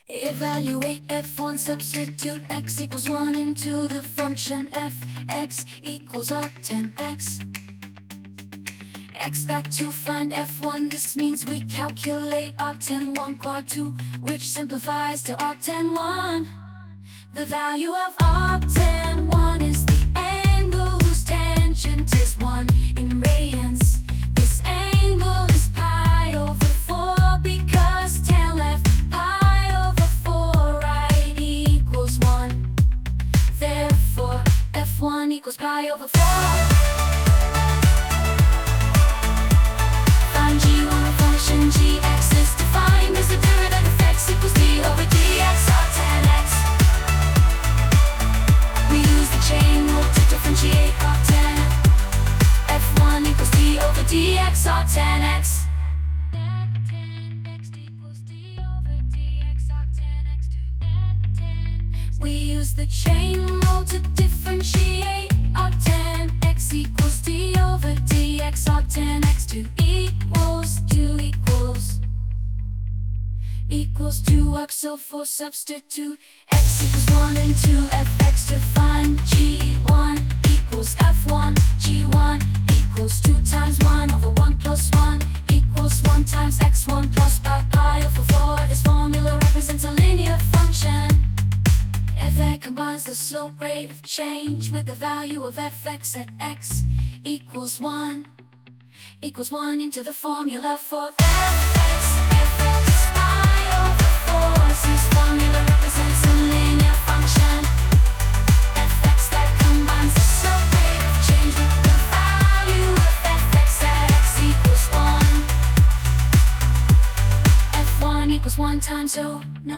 Evaluate f1, substitute x equals 1 into the function f. X equals arctan x. X back to find f1, this means we calculate arctan 1 quad 2, which simplifies to arctan 1. The value of arctan 1 is the angle whose tangent is 1 in radians. This angle is pi over 4 because tan left pi over 4 right equals 1. Therefore, f1 equals pi over 4. Find g1 of function gx is defined as the derivative of x equals d over dx arctan x. We use the chain rule to differentiate arctan. f1 equals d over dx arctan x. We use the chain rule to differentiate arctan x equals d over dx arctan x. 2 equals 2 arc, so for substitute x equals 1 into fx to find g1 equals f1. g1 equals 2 times 1 over 1 plus 1 equals 1 times x1 plus pi over 4. This formula represents a linear function. F combines the slope rate of change with the value of fx at x equals 1 into the formula for fx. fx is pi over 4. This formula represents a linear function. Fx that combines the slope rate of change with the value of fx at x equals 1. f1 equals 1 times 0. No.